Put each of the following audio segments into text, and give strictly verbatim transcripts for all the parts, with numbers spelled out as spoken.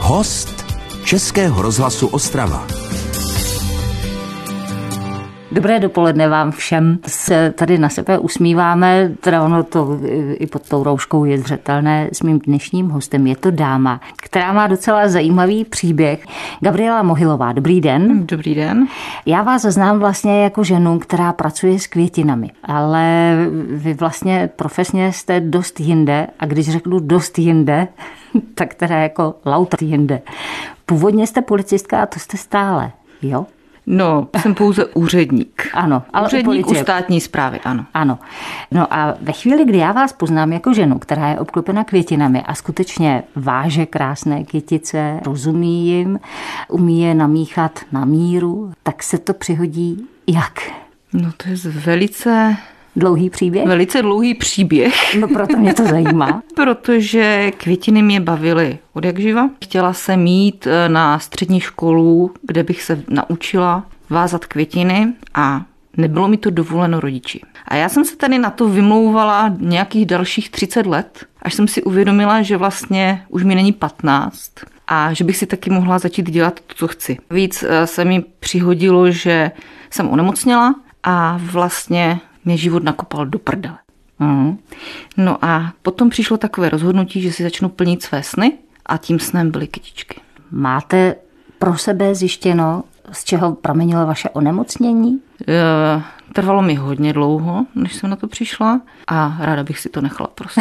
Host Českého rozhlasu Ostrava. Dobré dopoledne vám všem. Se tady na sebe usmíváme, teda ono to i pod tou rouškou je zřetelné. S mým dnešním hostem je to dáma, která má docela zajímavý příběh. Gabriela Mohylová, dobrý den. Dobrý den. Já vás znám vlastně jako ženu, která pracuje s květinami, ale vy vlastně profesně jste dost jinde a když řeknu dost jinde, tak teda jako lauter jinde. Původně jste policistka a to jste stále, jo? No, jsem pouze úředník. Ano, ale úředník u, u státní správy, ano. Ano. No a ve chvíli, kdy já vás poznám jako ženu, která je obklopena květinami a skutečně váže krásné kytice, rozumí jim, umí je namíchat na míru, tak se to přihodí jak? No to je velice... Dlouhý příběh? Velice dlouhý příběh. No proto mě to zajímá. Protože květiny mě bavily od jak živa. Chtěla jsem jít na střední školu, kde bych se naučila vázat květiny a nebylo mi to dovoleno rodiči. A já jsem se tady na to vymlouvala nějakých dalších třicet let, až jsem si uvědomila, že vlastně už mi není patnáct a že bych si taky mohla začít dělat to, co chci. Víc se mi přihodilo, že jsem onemocněla a vlastně mě život nakopal do prdele. Mm. No a potom přišlo takové rozhodnutí, že si začnu plnit své sny a tím snem byly kytičky. Máte pro sebe zjištěno, z čeho pramenilo vaše onemocnění? E, trvalo mi hodně dlouho, než jsem na to přišla a ráda bych si to nechala prostě.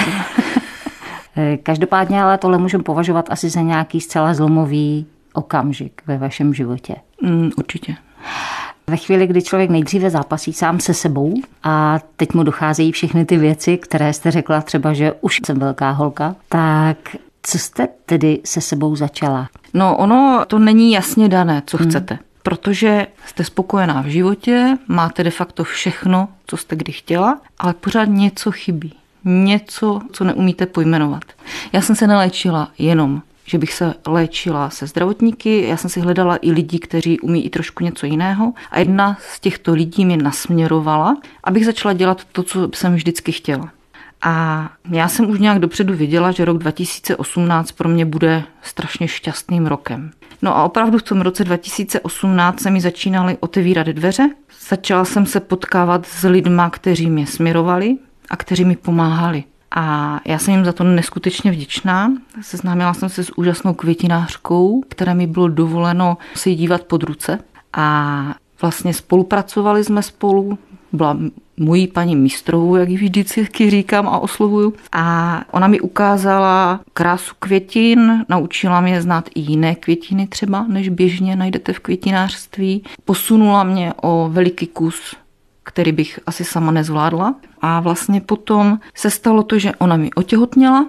Každopádně ale tohle můžeme považovat asi za nějaký zcela zlomový okamžik ve vašem životě. Mm, určitě. Ve chvíli, kdy člověk nejdříve zápasí sám se sebou a teď mu docházejí všechny ty věci, které jste řekla třeba, že už jsem velká holka, tak co jste tedy se sebou začala? No ono to není jasně dané, co hmm. chcete, protože jste spokojená v životě, máte de facto všechno, co jste kdy chtěla, ale pořád něco chybí. Něco, co neumíte pojmenovat. Já jsem se neléčila jenom že bych se léčila se zdravotníky. Já jsem si hledala i lidi, kteří umí i trošku něco jiného. A jedna z těchto lidí mě nasměrovala, abych začala dělat to, co jsem vždycky chtěla. A já jsem už nějak dopředu věděla, že rok dva tisíce osmnáct pro mě bude strašně šťastným rokem. No a opravdu v tom roce dva tisíce osmnáct se mi začínaly otevírat dveře. Začala jsem se potkávat s lidma, kteří mě směrovali a kteří mi pomáhali. A já jsem jim za to neskutečně vděčná. Seznámila jsem se s úžasnou květinářkou, které mi bylo dovoleno se jí dívat pod ruce. A vlastně spolupracovali jsme spolu. Byla mojí paní mistrovou, jak ji vždycky říkám a oslovuju. A ona mi ukázala krásu květin, naučila mě znát i jiné květiny třeba, než běžně najdete v květinářství. Posunula mě o veliký kus, který bych asi sama nezvládla. A vlastně potom se stalo to, že ona mi otěhotněla.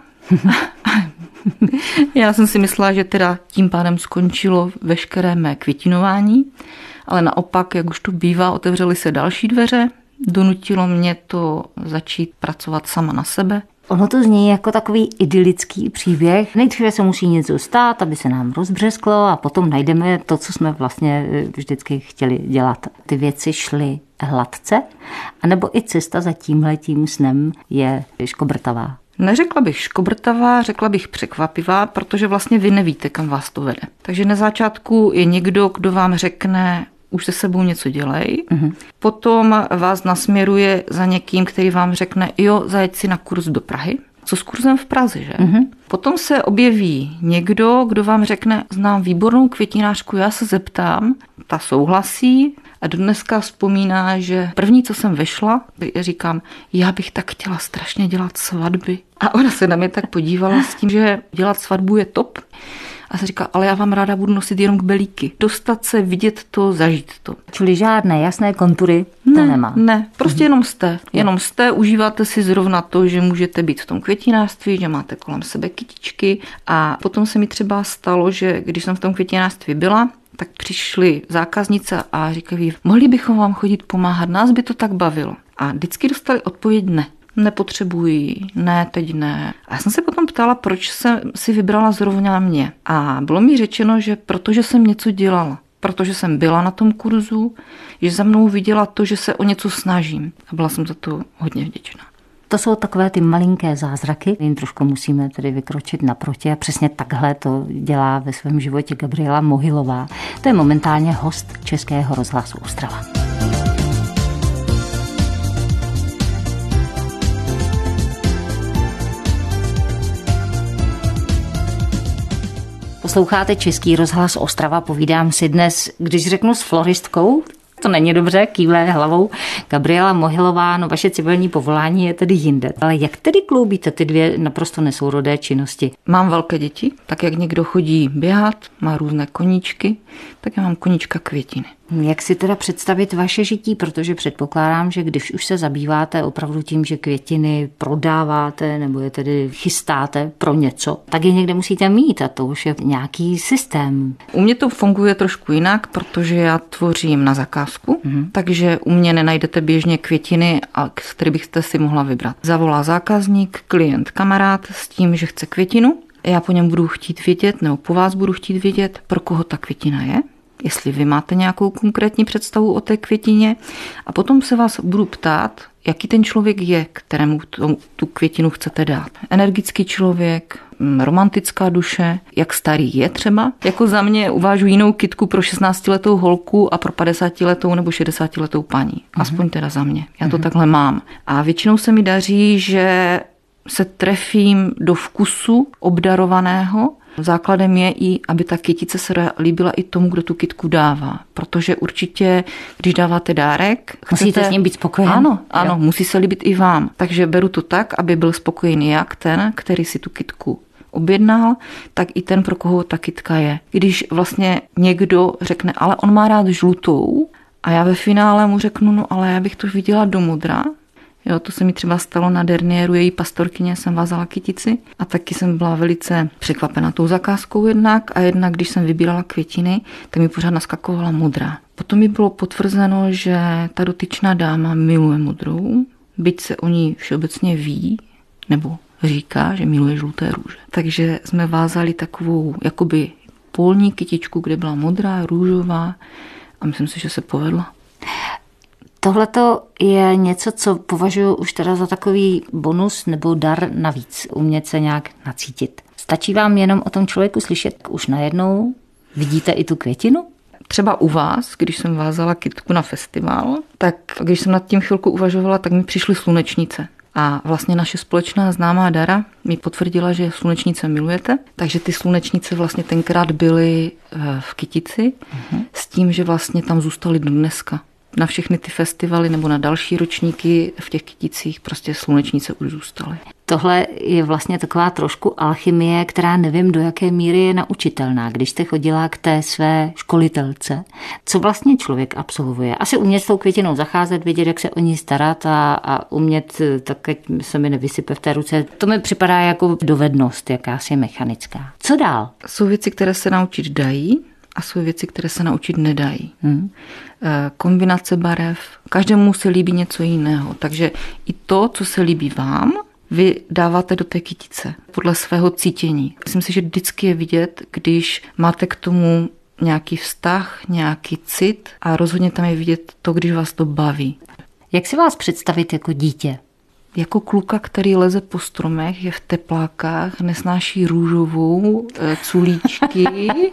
Já jsem si myslela, že teda tím pádem skončilo veškeré mé květinování, ale naopak, jak už to bývá, otevřely se další dveře. Donutilo mě to začít pracovat sama na sebe. Ono to zní jako takový idylický příběh. Nejdříve se musí něco stát, aby se nám rozbřesklo a potom najdeme to, co jsme vlastně vždycky chtěli dělat. Ty věci šly hladce, anebo i cesta za tímhletím snem je škobrtavá? Neřekla bych škobrtavá, řekla bych překvapivá, protože vlastně vy nevíte, kam vás to vede. Takže na začátku je někdo, kdo vám řekne, už se sebou něco dělej. Uh-huh. Potom vás nasměruje za někým, který vám řekne, jo, zajeď si na kurz do Prahy. Co s kurzem v Praze, že? Uh-huh. Potom se objeví někdo, kdo vám řekne, znám výbornou květinářku, já se zeptám, ta souhlasí a dodneska vzpomíná, že první, co jsem vešla, říkám, já bych tak chtěla strašně dělat svatby. A ona se na mě tak podívala s tím, že dělat svatbu je top. A se říká, ale já vám ráda budu nosit jenom kbelíky. Dostat se, vidět to, zažít to. Čili žádné jasné kontury to ne, nemá. Ne, prostě jenom jste. Jenom jste, užíváte si zrovna to, že můžete být v tom květinářství, že máte kolem sebe kytičky. A potom se mi třeba stalo, že když jsem v tom květinářství byla, tak přišli zákaznice a říkají, mohli bychom vám chodit pomáhat, nás by to tak bavilo. A vždycky dostali odpověď ne. Nepotřebují, ne, teď ne. A já jsem se potom ptala, proč jsem si vybrala zrovna mě. A bylo mi řečeno, že protože jsem něco dělala, protože jsem byla na tom kurzu, že za mnou viděla to, že se o něco snažím. A byla jsem za to hodně vděčná. To jsou takové ty malinké zázraky, jim trošku musíme tedy vykročit naproti a přesně takhle to dělá ve svém životě Gabriela Mohylová. To je momentálně host Českého rozhlasu Ostrava. Posloucháte Český rozhlas Ostrava, povídám si dnes, když řeknu s floristkou, to není dobře, kývle hlavou, Gabriela Mohylová, no vaše civilní povolání je tedy jinde. Ale jak tedy kloubíte ty dvě naprosto nesourodé činnosti? Mám velké děti, tak jak někdo chodí běhat, má různé koníčky, tak já mám koníčka květiny. Jak si teda představit vaše žití, protože předpokládám, že když už se zabýváte opravdu tím, že květiny prodáváte nebo je tedy chystáte pro něco, tak je někde musíte mít a to už je nějaký systém. U mě to funguje trošku jinak, protože já tvořím na zakázku, mm-hmm. takže u mě nenajdete běžně květiny, které byste si mohla vybrat. Zavolá zákazník, klient, kamarád s tím, že chce květinu. Já po něm budu chtít vědět, nebo po vás budu chtít vědět, pro koho ta květina je. Jestli vy máte nějakou konkrétní představu o té květině a potom se vás budu ptát, jaký ten člověk je, kterému tu, tu květinu chcete dát. Energický člověk, romantická duše, jak starý je třeba. Jako za mě uvážu jinou kytku pro šestnáctiletou holku a pro padesátiletou nebo šedesátiletou paní. Aspoň teda za mě. Já to mm-hmm. takhle mám. A většinou se mi daří, že se trefím do vkusu obdarovaného. Základem je i, aby ta kytice se líbila i tomu, kdo tu kytku dává. Protože určitě, když dáváte dárek... Musíte chcete... s ním být spokojen. Ano, ano, jo. Musí se líbit i vám. Takže beru to tak, aby byl spokojený jak ten, který si tu kytku objednal, tak i ten, pro koho ta kytka je. Když vlastně někdo řekne, ale on má rád žlutou a já ve finále mu řeknu, no ale já bych to viděla do modra. Jo, to se mi třeba stalo na derniéru její pastorkyně, jsem vázala kytici a taky jsem byla velice překvapena tou zakázkou jednak a jednak, když jsem vybírala květiny, tak mi pořád naskakovala modrá. Potom mi bylo potvrzeno, že ta dotyčná dáma miluje modrou, byť se o ní všeobecně ví, nebo říká, že miluje žluté růže. Takže jsme vázali takovou jakoby polní kytičku, kde byla modrá, růžová a myslím si, že se povedla. Tohleto je něco, co považuji už teda za takový bonus nebo dar navíc, umět se nějak nacítit. Stačí vám jenom o tom člověku slyšet, už najednou vidíte i tu květinu? Třeba u vás, když jsem vázala kytku na festival, tak když jsem nad tím chvilku uvažovala, tak mi přišly slunečnice. A vlastně naše společná známá Dara mi potvrdila, že slunečnice milujete, takže ty slunečnice vlastně tenkrát byly v kytici uh-huh. s tím, že vlastně tam zůstaly do dneska. Na všechny ty festivaly nebo na další ročníky v těch kyticích prostě slunečnice už zůstaly. Tohle je vlastně taková trošku alchymie, která nevím, do jaké míry je naučitelná. Když jste chodila k té své školitelce, co vlastně člověk absolvuje? Asi umět s tou květinou zacházet, vědět, jak se o ní starat a, a umět, tak ať se mi nevysype v té ruce. To mi připadá jako dovednost, jakási mechanická. Co dál? Jsou věci, které se naučit dají, a jsou věci, které se naučit nedají. Hmm. Kombinace barev, každému se líbí něco jiného. Takže i to, co se líbí vám, vy dáváte do té kytice podle svého cítění. Myslím si, že vždycky je vidět, když máte k tomu nějaký vztah, nějaký cit a rozhodně tam je vidět to, když vás to baví. Jak si vás představit jako dítě? Jako kluka, který leze po stromech, je v teplákách, nesnáší růžovou, culíčky,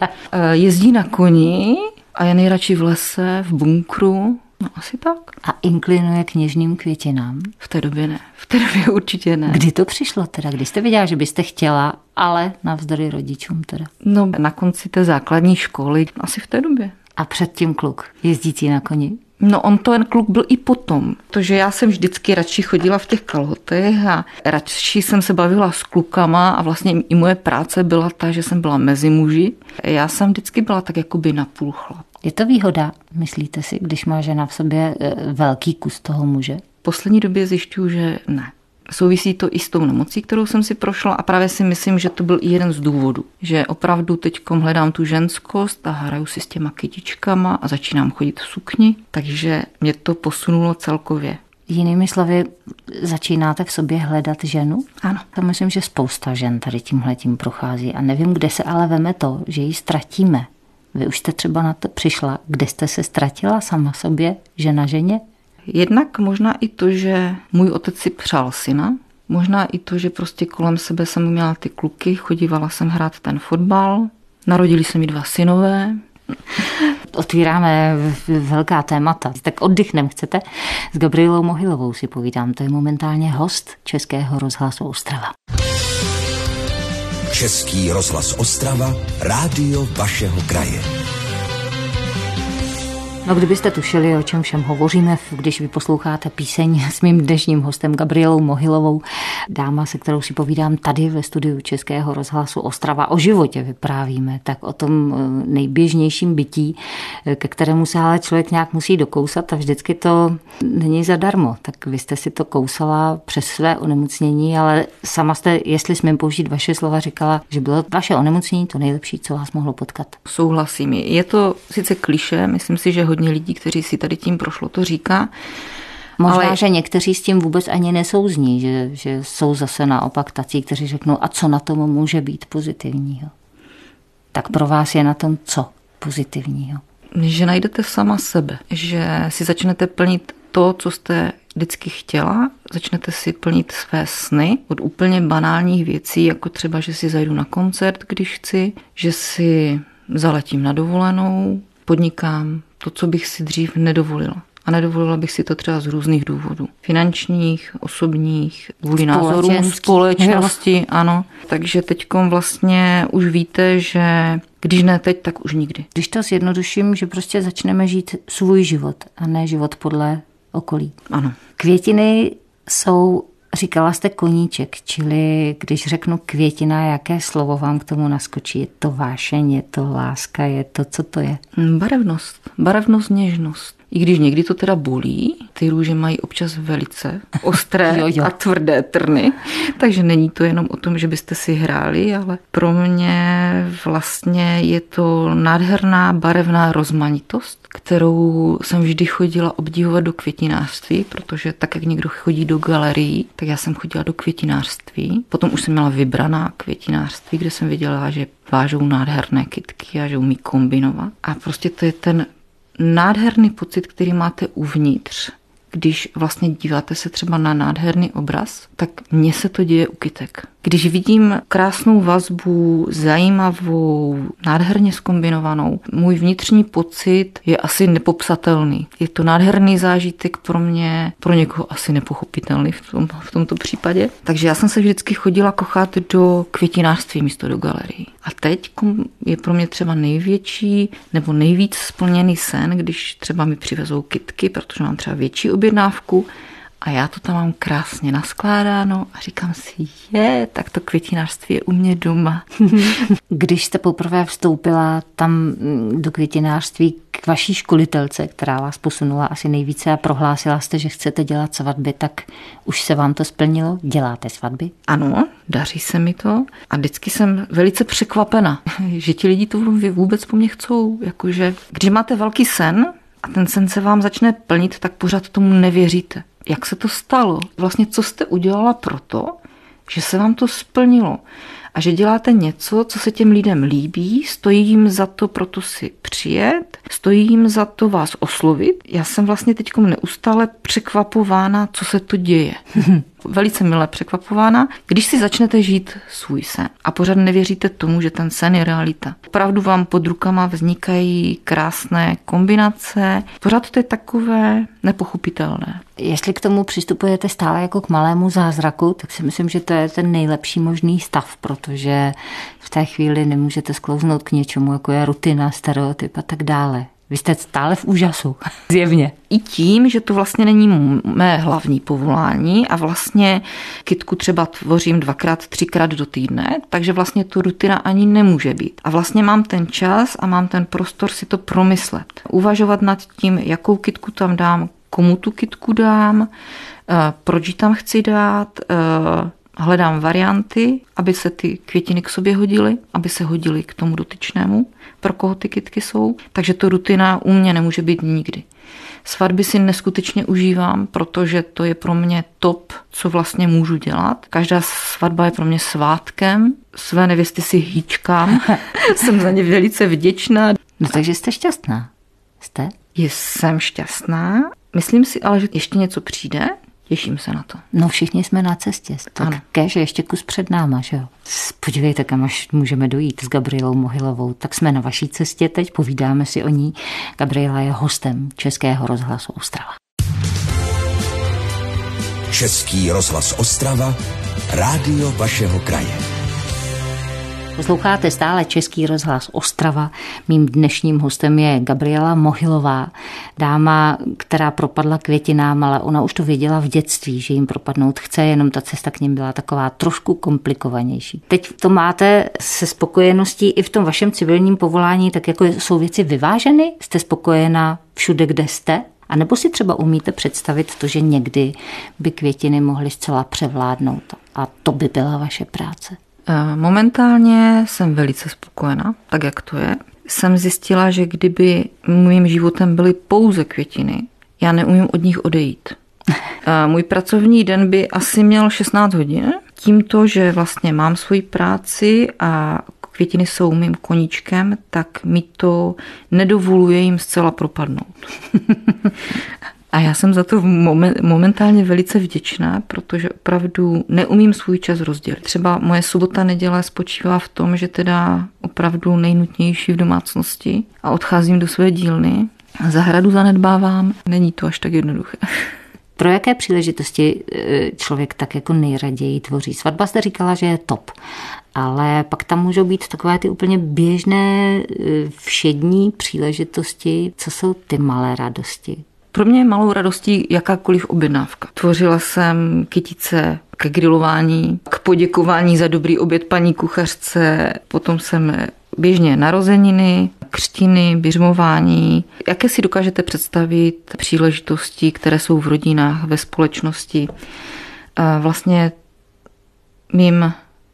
jezdí na koni a je nejradši v lese, v bunkru. No asi tak. A inklinuje k něžným květinám? V té době ne. V té době určitě ne. Kdy to přišlo teda? Kdy jste viděla, že byste chtěla, ale navzdory rodičům teda? No na konci té základní školy. Asi v té době. A předtím kluk jezdící na koni? No on to ten kluk byl i potom, protože já jsem vždycky radši chodila v těch kalhotech a radši jsem se bavila s klukama a vlastně i moje práce byla ta, že jsem byla mezi muži. Já jsem vždycky byla tak jakoby napůl chlap. Je to výhoda, myslíte si, když má žena v sobě velký kus toho muže? V poslední době zjišťuju, že ne. Souvisí to i s tou nemocí, kterou jsem si prošla a právě si myslím, že to byl i jeden z důvodů. Že opravdu teďkom hledám tu ženskost a hraju si s těma kytičkama a začínám chodit v sukni, takže mě to posunulo celkově. Jinými slovy, začínáte v sobě hledat ženu? Ano. To myslím, že spousta žen tady tímhletím prochází a nevím, kde se ale veme to, že ji ztratíme. Vy už jste třeba na to přišla, kde jste se ztratila sama sobě, žena ženě? Jednak možná i to, že můj otec si přál syna, možná i to, že prostě kolem sebe jsem měla ty kluky, chodívala jsem hrát ten fotbal, narodili se mi dva synové. Otvíráme velká témata. Tak oddychnem chcete? S Gabrielou Mohylovou si povídám. To je momentálně host Českého rozhlasu Ostrava. Český rozhlas Ostrava, rádio vašeho kraje. No, kdybyste tušili, o čem všem hovoříme, když vy posloucháte píseň s mým dnešním hostem Gabrielou Mohylovou, dáma, se kterou si povídám tady ve studiu Českého rozhlasu Ostrava, o životě vyprávíme, tak o tom nejběžnějším bytí, ke kterému se ale člověk nějak musí dokousat a vždycky to není zadarmo. Tak vy jste si to kousala přes své onemocnění, ale sama jste, jestli smím použít vaše slova, říkala, že bylo vaše onemocnění to nejlepší, co vás mohlo potkat. Souhlasím. Je to sice klišé, myslím si, že hodně lidí, kteří si tady tím prošlo, to říká. Možná, ale... že někteří s tím vůbec ani nesouzní, že, že jsou zase naopak tací, kteří řeknou, a co na tom může být pozitivního. Tak pro vás je na tom co pozitivního? Že najdete sama sebe, že si začnete plnit to, co jste vždycky chtěla, začnete si plnit své sny od úplně banálních věcí, jako třeba, že si zajdu na koncert, když chci, že si zaletím na dovolenou, podnikám to, co bych si dřív nedovolila. A nedovolila bych si to třeba z různých důvodů. Finančních, osobních, kvůli názorům společnosti, ano. Takže teďkom vlastně už víte, že když ne teď, tak už nikdy. Když to zjednoduším, že prostě začneme žít svůj život a ne život podle okolí. Ano. Květiny jsou, říkala jste koníček, čili když řeknu květina, jaké slovo vám k tomu naskočí? Je to vášeň, je to láska, je to, co to je? Barevnost. Barevnost, něžnost. I když někdy to teda bolí, ty růže mají občas velice ostré jo, jo. a tvrdé trny, takže není to jenom o tom, že byste si hráli, ale pro mě vlastně je to nádherná barevná rozmanitost, kterou jsem vždy chodila obdivovat do květinářství, protože tak, jak někdo chodí do galerií, tak já jsem chodila do květinářství. Potom už jsem měla vybraná květinářství, kde jsem viděla, že vážou nádherné kytky a že umí kombinovat. A prostě to je ten nádherný pocit, který máte uvnitř, když vlastně díváte se třeba na nádherný obraz, tak mně se to děje u kytek. Když vidím krásnou vazbu, zajímavou, nádherně zkombinovanou, můj vnitřní pocit je asi nepopsatelný. Je to nádherný zážitek pro mě, pro někoho asi nepochopitelný v, tom, v tomto případě. Takže já jsem se vždycky chodila kochat do květinářství místo do galerii. A teď je pro mě třeba největší nebo nejvíc splněný sen, když třeba mi přivezou kytky, protože mám třeba větší objednávku, a já to tam mám krásně naskládáno a říkám si, je, tak to květinářství je u mě doma. Když jste poprvé vstoupila tam do květinářství k vaší školitelce, která vás posunula asi nejvíce a prohlásila jste, že chcete dělat svatby, tak už se vám to splnilo? Děláte svatby? Ano, daří se mi to a vždycky jsem velice překvapena, že ti lidi to vůbec po mně chcou. Jakože, když máte velký sen a ten sen se vám začne plnit, tak pořád tomu nevěříte. Jak se to stalo? Vlastně co jste udělala proto, že se vám to splnilo a že děláte něco, co se těm lidem líbí, stojí jim za to proto si přijet, stojí jim za to vás oslovit. Já jsem vlastně teď neustále překvapována, co se to děje. Velice milé překvapována, když si začnete žít svůj sen a pořád nevěříte tomu, že ten sen je realita. Opravdu vám pod rukama vznikají krásné kombinace, pořád to je takové nepochopitelné. Jestli k tomu přistupujete stále jako k malému zázraku, tak si myslím, že to je ten nejlepší možný stav, protože v té chvíli nemůžete sklouznout k něčemu, jako je rutina, stereotyp a tak dále. Vy jste stále v úžasu, zjevně. I tím, že to vlastně není mé hlavní povolání a vlastně kytku třeba tvořím dvakrát, třikrát do týdne, takže vlastně to rutina ani nemůže být. A vlastně mám ten čas a mám ten prostor si to promyslet. Uvažovat nad tím, jakou kytku tam dám, komu tu kytku dám, proč ji tam chci dát, hledám varianty, aby se ty květiny k sobě hodily, aby se hodily k tomu dotyčnému, pro koho ty kytky jsou. Takže to rutina u mě nemůže být nikdy. Svatby si neskutečně užívám, protože to je pro mě top, co vlastně můžu dělat. Každá svatba je pro mě svátkem. Své nevěsty si hýčkám. Jsem za ně velice vděčná. No takže jste šťastná. Jste? Jsem šťastná. Myslím si ale, že ještě něco přijde. Těším se na to. No všichni jsme na cestě. Tak kež ještě kus před náma, že jo. Podívejte, kam až můžeme dojít s Gabrielou Mohylovou. Tak jsme na vaší cestě teď, povídáme si o ní. Gabriela je hostem Českého rozhlasu Ostrava. Český rozhlas Ostrava, rádio vašeho kraje. Posloucháte stále Český rozhlas Ostrava. Mým dnešním hostem je Gabriela Mohylová, dáma, která propadla květinám, ale ona už to věděla v dětství, že jim propadnout chce, jenom ta cesta k nim byla taková trošku komplikovanější. Teď to máte se spokojeností i v tom vašem civilním povolání, tak jako jsou věci vyváženy? Jste spokojená všude, kde jste? A nebo si třeba umíte představit to, že někdy by květiny mohly zcela převládnout a to by byla vaše práce? Momentálně jsem velice spokojená, tak jak to je. Jsem zjistila, že kdyby mým životem byly pouze květiny, já neumím od nich odejít. Můj pracovní den by asi měl šestnáct hodin. Tímto, že vlastně mám svoji práci a květiny jsou mým koníčkem, tak mi to nedovoluje jim zcela propadnout. A já jsem za to momentálně velice vděčná, protože opravdu neumím svůj čas rozdělit. Třeba moje sobota, neděle spočívá v tom, že teda opravdu nejnutnější v domácnosti a odcházím do své dílny. Zahradu zanedbávám. Není to až tak jednoduché. Pro jaké příležitosti člověk tak jako nejraději tvoří? Svatba jste říkala, že je top, ale pak tam můžou být takové ty úplně běžné všední příležitosti. Co jsou ty malé radosti? Pro mě je malou radostí jakákoliv objednávka. Tvořila jsem kytice ke grilování, k poděkování za dobrý oběd paní kuchařce, potom jsem běžně narozeniny, křtiny, běžmování. Jaké si dokážete představit příležitosti, které jsou v rodinách, ve společnosti? Vlastně mým,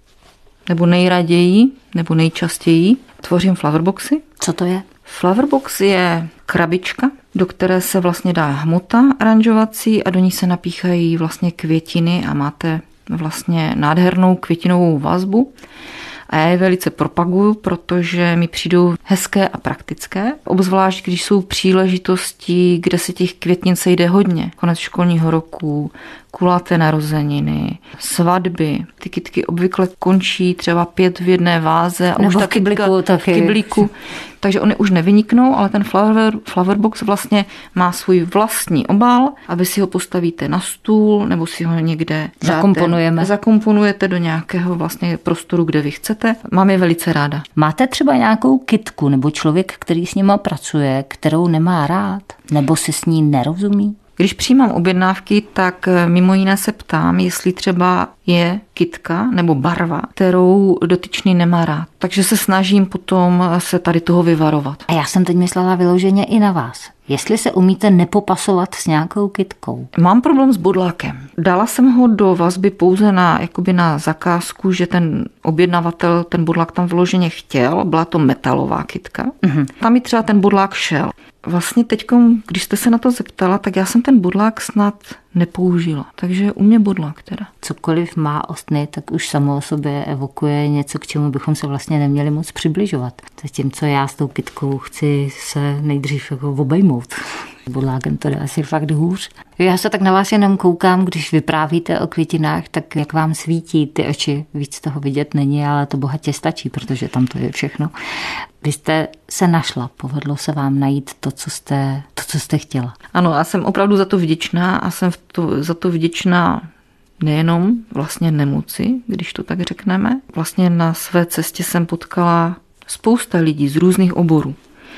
nebo nejraději, nebo nejčastěji tvořím flowerboxy. Co to je? Flowerbox je krabička, do které se vlastně dá hmota aranžovací a do ní se napíchají vlastně květiny a máte vlastně nádhernou květinovou vazbu. A já je velice propaguju, protože mi přijdou hezké a praktické. Obzvlášť, když jsou příležitosti, kde se těch květin sejde hodně. Konec školního roku, kulaté narozeniny, svatby. Ty kytky obvykle končí třeba pět v jedné váze. A nebo už v ta kyblíku taky. V kyblíku. Takže oni už nevyniknou, ale ten flower, flowerbox vlastně má svůj vlastní obal a vy si ho postavíte na stůl nebo si ho někde zakomponujeme. zakomponujete do nějakého vlastně prostoru, kde vy chcete. Mám je velice ráda. Máte třeba nějakou kytku nebo člověk, který s nima pracuje, kterou nemá rád nebo si s ní nerozumí? Když přijímám objednávky, tak mimo jiné se ptám, jestli třeba je kytka nebo barva, kterou dotyčný nemá rád. Takže se snažím potom se tady toho vyvarovat. A já jsem teď myslela vyloženě i na vás. Jestli se umíte nepopasovat s nějakou kytkou. Mám problém s bodlákem. Dala jsem ho do vazby pouze na, jakoby na zakázku, že ten objednavatel ten bodlák tam vyloženě chtěl. Byla to metalová kytka. Mm-hmm. Tam mi třeba ten bodlák šel. Vlastně teď, když jste se na to zeptala, tak já jsem ten bodlák snad nepoužila. Takže u mě bodlák teda. Cokoliv má ostny, tak už samo o sobě evokuje něco, k čemu bychom se vlastně neměli moc přibližovat. Zatímco já s tou kytkou chci se nejdřív jako obejmout. Bodlákem to jde asi fakt hůř. Já se tak na vás jenom koukám, když vyprávíte o květinách, tak jak vám svítí ty oči. Víc toho vidět není, ale to bohatě stačí, protože tam to je všechno. Vy jste se našla, povedlo se vám najít to, co jste, to, co jste chtěla. Ano, já jsem opravdu za to vděčná a jsem to, za to vděčná nejenom vlastně nemoci, když to tak řekneme. Vlastně na své cestě jsem potkala spousta lidí z různých oborů,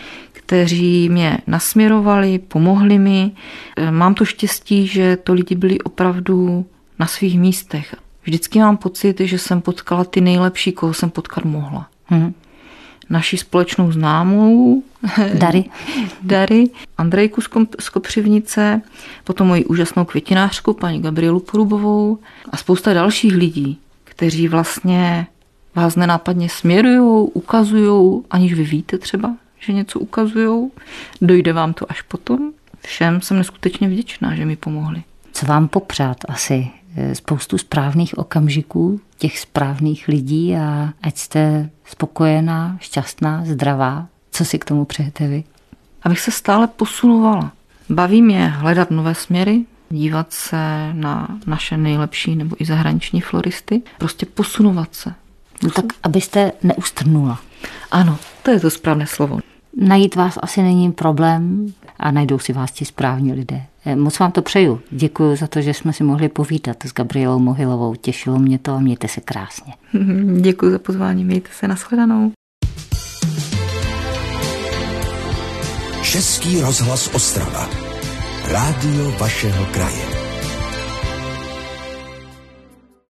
kteří mě nasměrovali, pomohli mi. Mám to štěstí, že to lidi byli opravdu na svých místech. Vždycky mám pocit, že jsem potkala ty nejlepší, koho jsem potkat mohla. Hmm. Naši společnou známou Dary, Dary Andrejku z Kopřivnice, potom moji úžasnou květinářku, paní Gabrielu Porubovou a spousta dalších lidí, kteří vlastně vás nenápadně směrujou, ukazujou, aniž vy víte třeba, že něco ukazujou. Dojde vám to až potom. Všem jsem neskutečně vděčná, že mi pomohli. Co vám popřát asi? Spoustu správných okamžiků, těch správných lidí a ať jste spokojená, šťastná, zdravá. Co si k tomu přejete vy? Abych se stále posunovala. Baví mě hledat nové směry, dívat se na naše nejlepší nebo i zahraniční floristy, prostě posunovat se. No tak, abyste neustrnula. Ano, to je to správné slovo. Najít vás asi není problém a najdou si vás ti správní lidé. Moc vám to přeju. Děkuji za to, že jsme si mohli povídat s Gabrielou Mohylovou. Těšilo mě to a mějte se krásně. Děkuji za pozvání, mějte se, nashledanou. Český rozhlas Ostrava. Rádio vašeho kraje.